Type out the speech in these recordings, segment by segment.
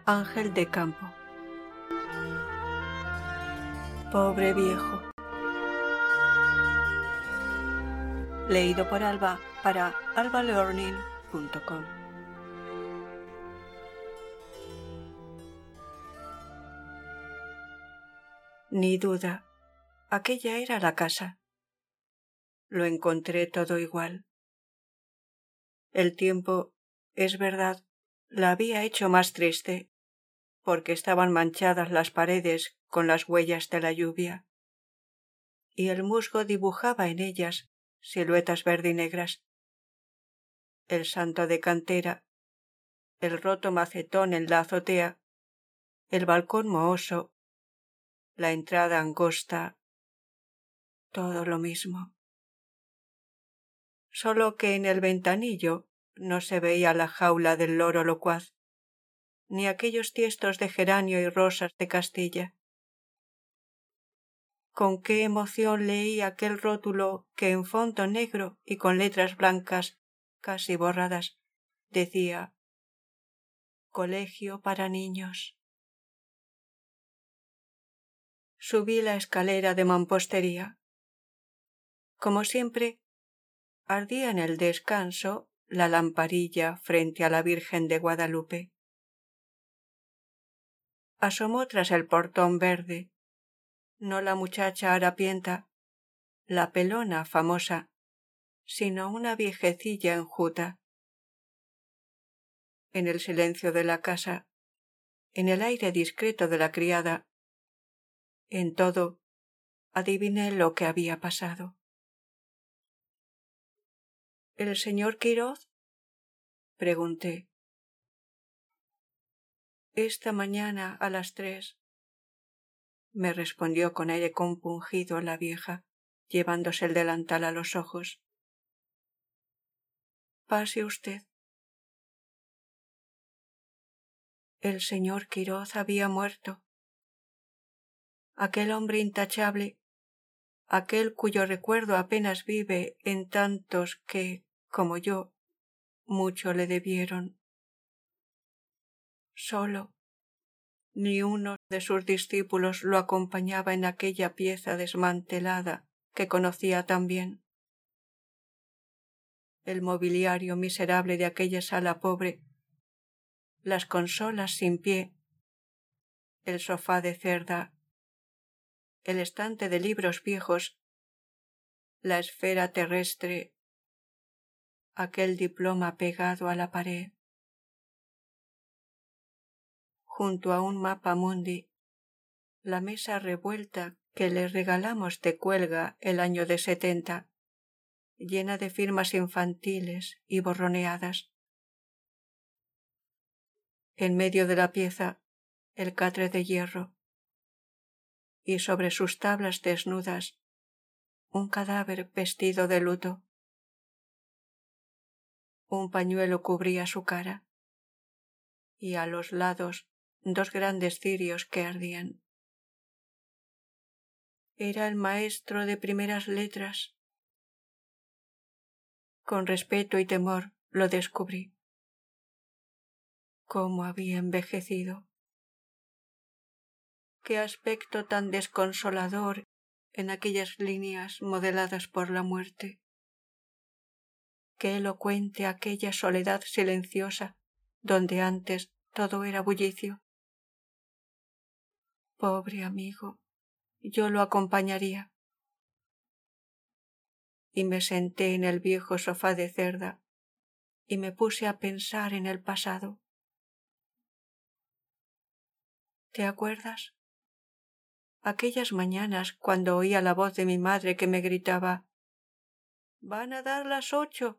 Ángel de campo. Pobre viejo. Leído por Alba para albalearning.com. Ni duda, aquella era la casa. Lo encontré todo igual. El tiempo, es verdad, la había hecho más triste, porque estaban manchadas las paredes con las huellas de la lluvia, y el musgo dibujaba en ellas siluetas verdinegras. El santo de cantera, el roto macetón en la azotea, el balcón mohoso, la entrada angosta, todo lo mismo. Solo que en el ventanillo no se veía la jaula del loro locuaz, ni aquellos tiestos de geranio y rosas de Castilla. Con qué emoción leí aquel rótulo que en fondo negro y con letras blancas casi borradas decía Colegio para niños. Subí la escalera de mampostería. Como siempre, ardía en el descanso la lamparilla frente a la Virgen de Guadalupe. Asomó tras el portón verde, no la muchacha harapienta, la pelona famosa, sino una viejecilla enjuta. En el silencio de la casa, en el aire discreto de la criada, en todo, adiviné lo que había pasado. ¿El señor Quiroz? Pregunté. Esta mañana a las 3, me respondió con aire compungido la vieja, llevándose el delantal a los ojos. Pase usted. El señor Quiroz había muerto. Aquel hombre intachable, aquel cuyo recuerdo apenas vive en tantos que, como yo, mucho le debieron. Solo, ni uno de sus discípulos lo acompañaba en aquella pieza desmantelada que conocía tan bien. El mobiliario miserable de aquella sala pobre, las consolas sin pie, el sofá de cerda, el estante de libros viejos, la esfera terrestre, aquel diploma pegado a la pared. Junto a un mapa mundi, la mesa revuelta que le regalamos de cuelga el año de 70, llena de firmas infantiles y borroneadas. En medio de la pieza, el catre de hierro, y sobre sus tablas desnudas, un cadáver vestido de luto. Un pañuelo cubría su cara, y a los lados 2 grandes cirios que ardían. Era el maestro de primeras letras. Con respeto y temor lo descubrí. Cómo había envejecido. Qué aspecto tan desconsolador en aquellas líneas modeladas por la muerte. Qué elocuente aquella soledad silenciosa donde antes todo era bullicio. Pobre amigo, yo lo acompañaría. Y me senté en el viejo sofá de cerda y me puse a pensar en el pasado. ¿Te acuerdas? Aquellas mañanas cuando oía la voz de mi madre que me gritaba «¡Van a dar las 8!».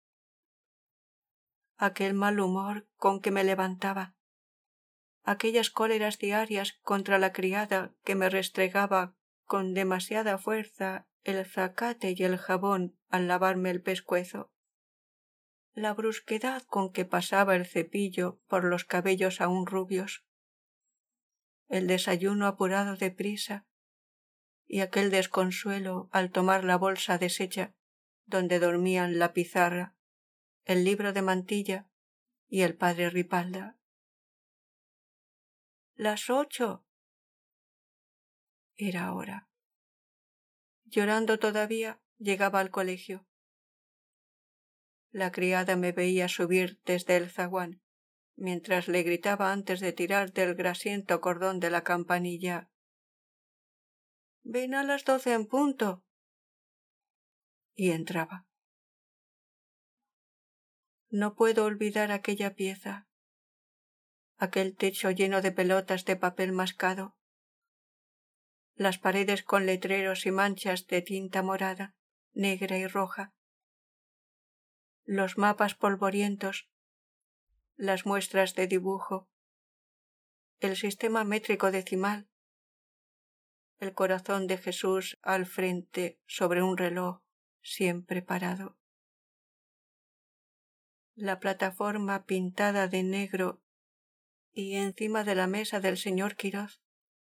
Aquel mal humor con que me levantaba, aquellas cóleras diarias contra la criada que me restregaba con demasiada fuerza el zacate y el jabón al lavarme el pescuezo, la brusquedad con que pasaba el cepillo por los cabellos aún rubios, el desayuno apurado de prisa y aquel desconsuelo al tomar la bolsa deshecha donde dormían la pizarra, el libro de mantilla y el padre Ripalda. las 8. Era hora. Llorando todavía, llegaba al colegio. La criada me veía subir desde el zaguán, mientras le gritaba antes de tirar del grasiento cordón de la campanilla: «Ven a las 12 en punto». Y entraba. No puedo olvidar aquella pieza, aquel techo lleno de pelotas de papel mascado, las paredes con letreros y manchas de tinta morada, negra y roja, los mapas polvorientos, las muestras de dibujo, el sistema métrico decimal, el corazón de Jesús al frente sobre un reloj siempre parado, la plataforma pintada de negro y encima de la mesa del señor Quirós,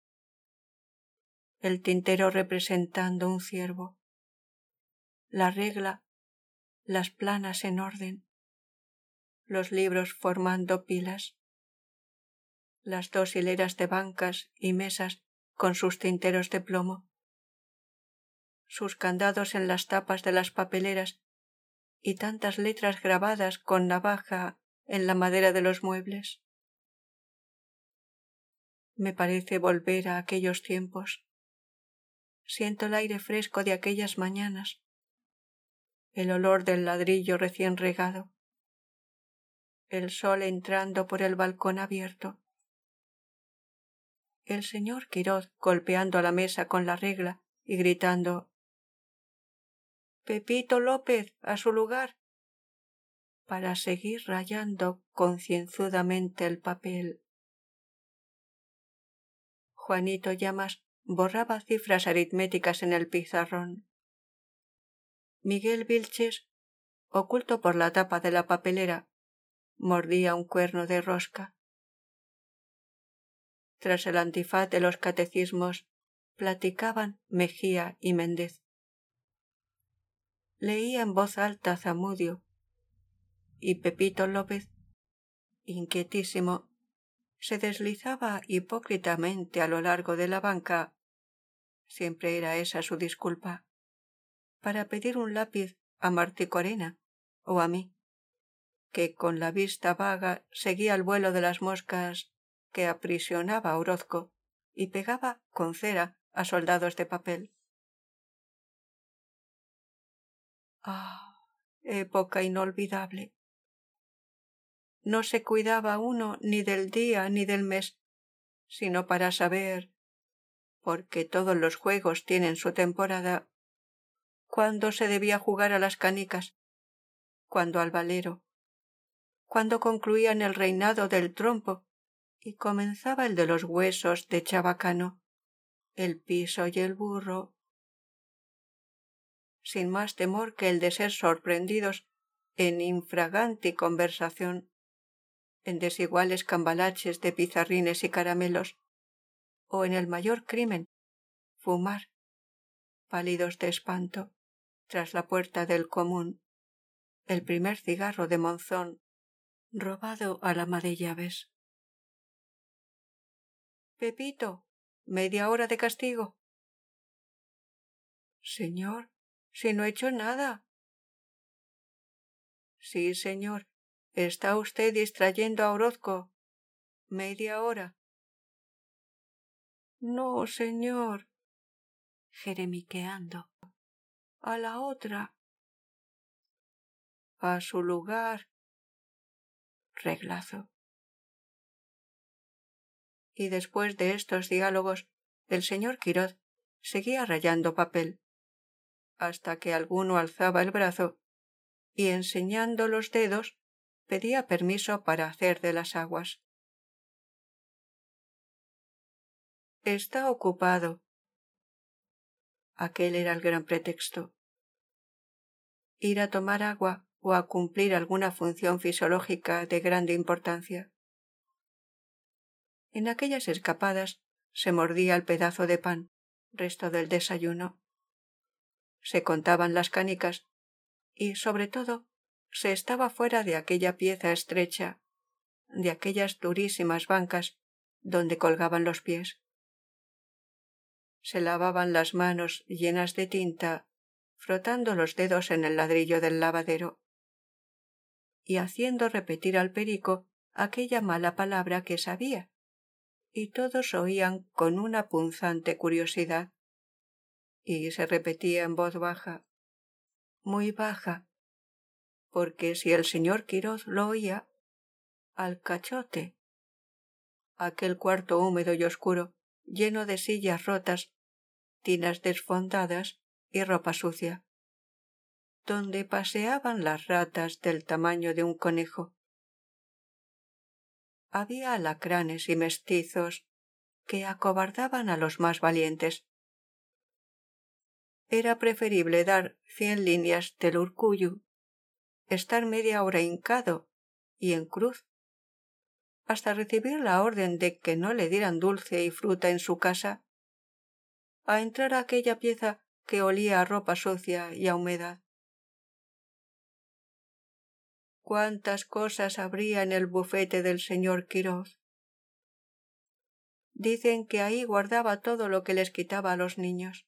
el tintero representando un ciervo, la regla, las planas en orden, los libros formando pilas, las 2 hileras de bancas y mesas con sus tinteros de plomo, sus candados en las tapas de las papeleras y tantas letras grabadas con navaja en la madera de los muebles. Me parece volver a aquellos tiempos. Siento el aire fresco de aquellas mañanas, el olor del ladrillo recién regado, el sol entrando por el balcón abierto, el señor Quirós golpeando a la mesa con la regla y gritando: «Pepito López, a su lugar», para seguir rayando concienzudamente el papel. Juanito Llamas borraba cifras aritméticas en el pizarrón. Miguel Vilches, oculto por la tapa de la papelera, mordía un cuerno de rosca. Tras el antifaz de los catecismos, platicaban Mejía y Méndez. Leía en voz alta Zamudio, y Pepito López, inquietísimo, se deslizaba hipócritamente a lo largo de la banca, siempre era esa su disculpa, para pedir un lápiz a Martí Corena o a mí, que con la vista vaga seguía el vuelo de las moscas que aprisionaba a Orozco y pegaba con cera a soldados de papel. ¡Ah! Época inolvidable. No se cuidaba uno ni del día ni del mes, sino para saber, porque todos los juegos tienen su temporada, cuándo se debía jugar a las canicas, cuándo al valero, cuándo concluían el reinado del trompo y comenzaba el de los huesos de chabacano, el piso y el burro, sin más temor que el de ser sorprendidos en infraganti conversación, en desiguales cambalaches de pizarrines y caramelos, o en el mayor crimen, fumar, pálidos de espanto, tras la puerta del común, el primer cigarro de Monzón, robado al ama de llaves. «Pepito, media hora de castigo». «Señor, si no he hecho nada». «Sí, señor, está usted distrayendo a Orozco. Media hora». «No, señor», jeremiqueando. «A la otra». «A su lugar». Reglazo. Y después de estos diálogos, el señor Quirós seguía rayando papel, hasta que alguno alzaba el brazo y, enseñando los dedos, pedía permiso para hacer de las aguas. «Está ocupado». Aquel era el gran pretexto. Ir a tomar agua o a cumplir alguna función fisiológica de grande importancia. En aquellas escapadas se mordía el pedazo de pan, resto del desayuno. Se contaban las canicas y, sobre todo, se estaba fuera de aquella pieza estrecha, de aquellas durísimas bancas donde colgaban los pies. Se lavaban las manos llenas de tinta, frotando los dedos en el ladrillo del lavadero y haciendo repetir al perico aquella mala palabra que sabía, y todos oían con una punzante curiosidad, y se repetía en voz baja, muy baja, porque si el señor Quiroz lo oía, al cachote. Aquel cuarto húmedo y oscuro, lleno de sillas rotas, tinas desfondadas y ropa sucia, donde paseaban las ratas del tamaño de un conejo. Había alacranes y mestizos que acobardaban a los más valientes. Era preferible dar 100 líneas del urcullu, estar media hora hincado y en cruz, hasta recibir la orden de que no le dieran dulce y fruta en su casa, a entrar a aquella pieza que olía a ropa sucia y a humedad. ¿Cuántas cosas habría en el bufete del señor Quiroz? Dicen que ahí guardaba todo lo que les quitaba a los niños.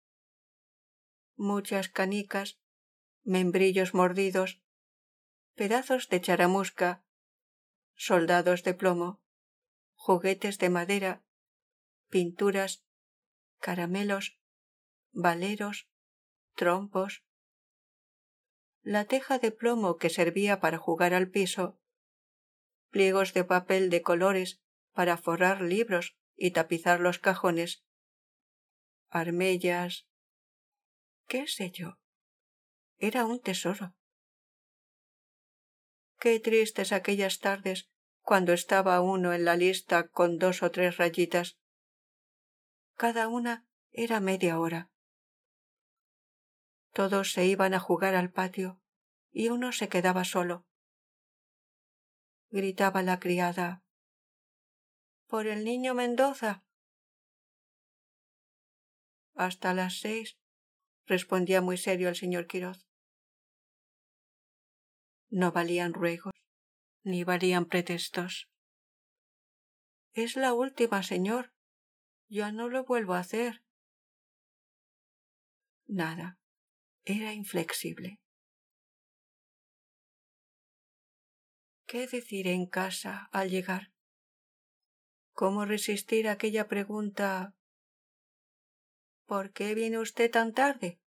Muchas canicas, membrillos mordidos, pedazos de charamusca, soldados de plomo, juguetes de madera, pinturas, caramelos, valeros, trompos. La teja de plomo que servía para jugar al piso, pliegos de papel de colores para forrar libros y tapizar los cajones, armellas, qué sé yo. Era un tesoro. Qué tristes aquellas tardes cuando estaba uno en la lista con 2 o 3 rayitas. Cada una era media hora. Todos se iban a jugar al patio y uno se quedaba solo. Gritaba la criada, «¡Por el niño Mendoza!». «Hasta las 6», respondía muy serio el señor Quiroz. No valían ruegos, ni valían pretextos. «Es la última, señor. Ya no lo vuelvo a hacer». Nada. Era inflexible. ¿Qué decir en casa al llegar? ¿Cómo resistir aquella pregunta? ¿Por qué viene usted tan tarde?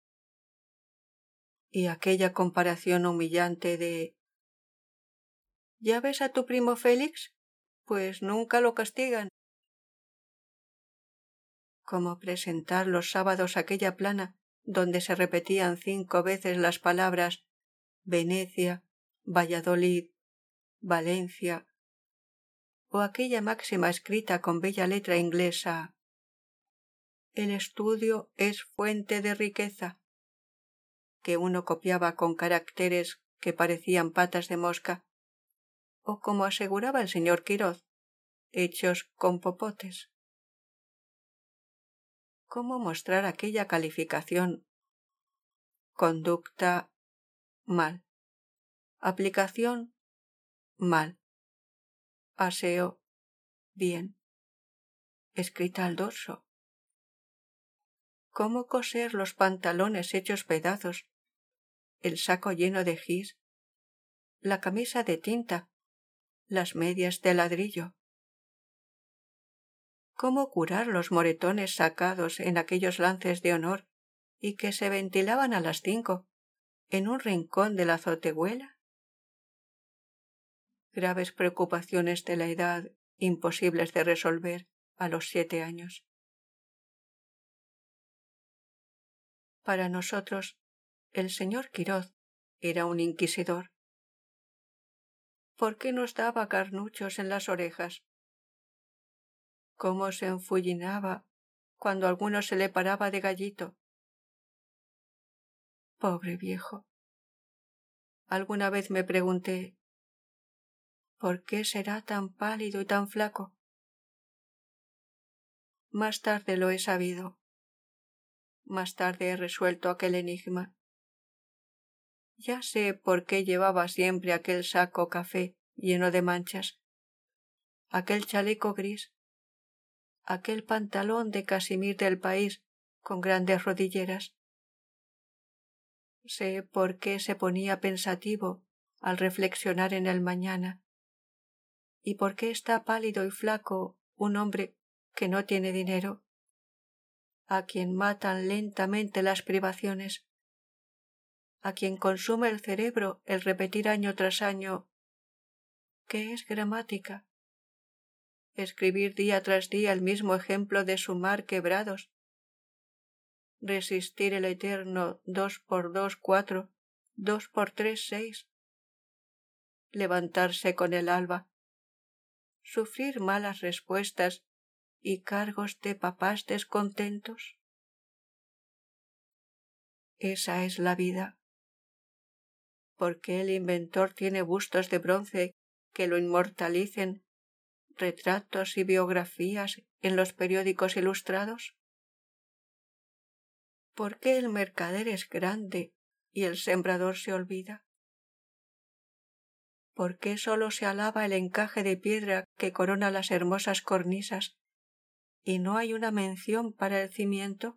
Y aquella comparación humillante de ¿ya ves a tu primo Félix? Pues nunca lo castigan. ¿Cómo presentar los sábados aquella plana donde se repetían 5 veces las palabras Venecia, Valladolid, Valencia, o aquella máxima escrita con bella letra inglesa: el estudio es fuente de riqueza, que uno copiaba con caracteres que parecían patas de mosca, o como aseguraba el señor Quiroz, hechos con popotes? ¿Cómo mostrar aquella calificación? Conducta, mal. Aplicación, mal. Aseo, bien. Escrita al dorso. ¿Cómo coser los pantalones hechos pedazos, el saco lleno de gis, la camisa de tinta, las medias de ladrillo? ¿Cómo curar los moretones sacados en aquellos lances de honor y que se ventilaban a las 5 en un rincón de la azotehuela? Graves preocupaciones de la edad imposibles de resolver a los 7 años. Para nosotros, el señor Quiroz era un inquisidor. ¿Por qué nos daba garnuchos en las orejas? ¿Cómo se enfullinaba cuando alguno se le paraba de gallito? Pobre viejo. Alguna vez me pregunté, ¿por qué será tan pálido y tan flaco? Más tarde lo he sabido. Más tarde he resuelto aquel enigma. Ya sé por qué llevaba siempre aquel saco café lleno de manchas, aquel chaleco gris, aquel pantalón de casimir del país con grandes rodilleras. Sé por qué se ponía pensativo al reflexionar en el mañana, y por qué está pálido y flaco un hombre que no tiene dinero, a quien matan lentamente las privaciones, a quien consume el cerebro el repetir año tras año ¿qué es gramática? Escribir día tras día el mismo ejemplo de sumar quebrados, resistir el eterno 2 por 2, 4, 2 por 3, 6, levantarse con el alba, sufrir malas respuestas y cargos de papás descontentos. Esa es la vida. ¿Por qué el inventor tiene bustos de bronce que lo inmortalicen, retratos y biografías en los periódicos ilustrados? ¿Por qué el mercader es grande y el sembrador se olvida? ¿Por qué sólo se alaba el encaje de piedra que corona las hermosas cornisas y no hay una mención para el cimiento?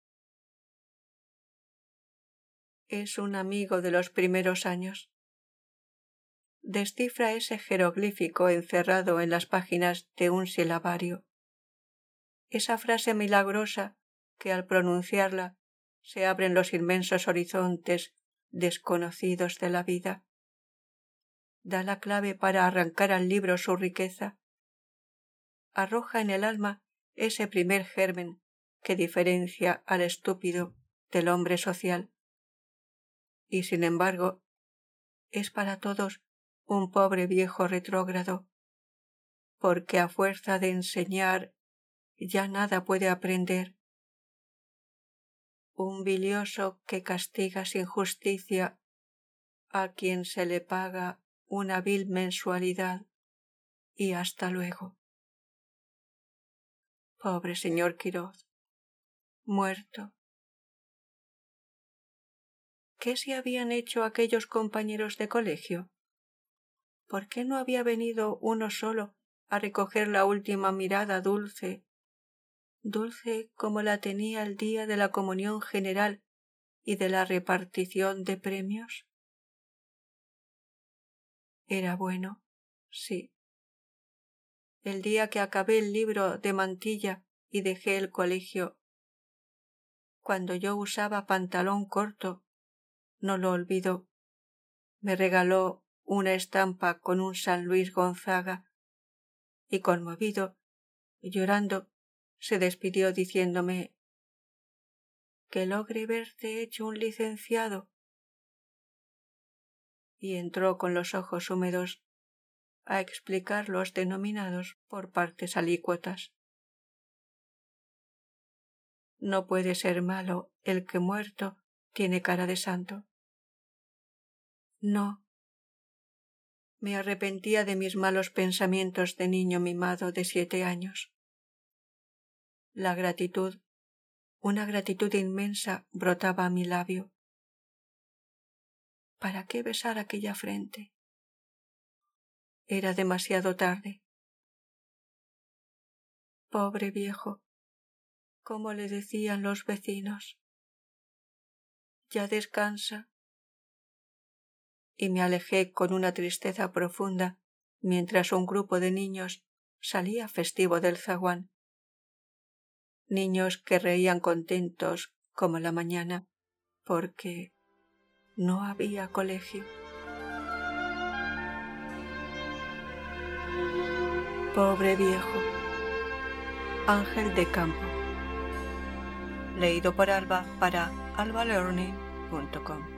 Es un amigo de los primeros años. Descifra ese jeroglífico encerrado en las páginas de un silabario. Esa frase milagrosa que al pronunciarla se abren los inmensos horizontes desconocidos de la vida. Da la clave para arrancar al libro su riqueza. Arroja en el alma ese primer germen que diferencia al estúpido del hombre social. Y sin embargo, es para todos un pobre viejo retrógrado, porque a fuerza de enseñar ya nada puede aprender. Un bilioso que castiga sin justicia a quien se le paga una vil mensualidad y hasta luego. Pobre señor Quiroz, muerto. ¿Qué se habían hecho aquellos compañeros de colegio? ¿Por qué no había venido uno solo a recoger la última mirada dulce, dulce como la tenía el día de la comunión general y de la repartición de premios? Era bueno, sí. El día que acabé el libro de Mantilla y dejé el colegio, cuando yo usaba pantalón corto, no lo olvido, me regaló una estampa con un San Luis Gonzaga y conmovido, llorando, se despidió diciéndome que logre verte hecho un licenciado. Y entró con los ojos húmedos a explicar los denominados por partes alícuotas. No puede ser malo el que muerto tiene cara de santo. No. Me arrepentía de mis malos pensamientos de niño mimado de 7 años. La gratitud, una gratitud inmensa, brotaba a mi labio. ¿Para qué besar aquella frente? Era demasiado tarde. Pobre viejo, ¿cómo le decían los vecinos? Ya descansa. Y me alejé con una tristeza profunda mientras un grupo de niños salía festivo del zaguán. Niños que reían contentos como la mañana porque no había colegio. Pobre viejo. Ángel de Campo. Leído por Alba para albalearning.com.